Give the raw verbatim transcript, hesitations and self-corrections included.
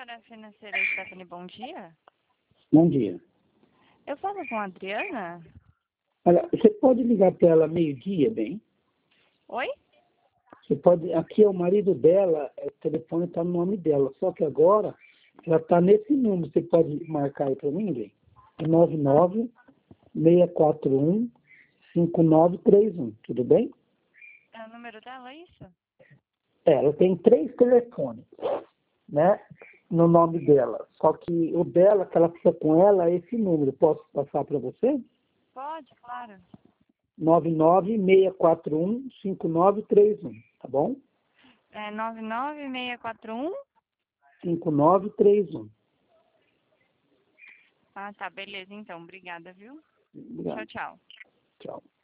Consultora financeira Stephanie, bom dia. Bom dia. Eu falo com a Adriana? Olha, você pode ligar para ela meio-dia, bem? Oi? Você pode. Aqui é o marido dela, o telefone está no nome dela, só que agora ela está nesse número. Você pode marcar aí para mim, bem? É nove nove, seis quatro um, cinco nove três um, tudo bem? É o número dela, é isso? É, ela tem três telefones, né? No nome dela. Só que o dela, que ela precisa com ela, é esse número. Posso passar para você? Pode, claro. nove nove, seis quatro um, cinco nove três um, tá bom? É nove nove seis quatro um? cinco nove três um. Ah, tá, beleza então. Obrigada, viu? Obrigado. Tchau, tchau. Tchau.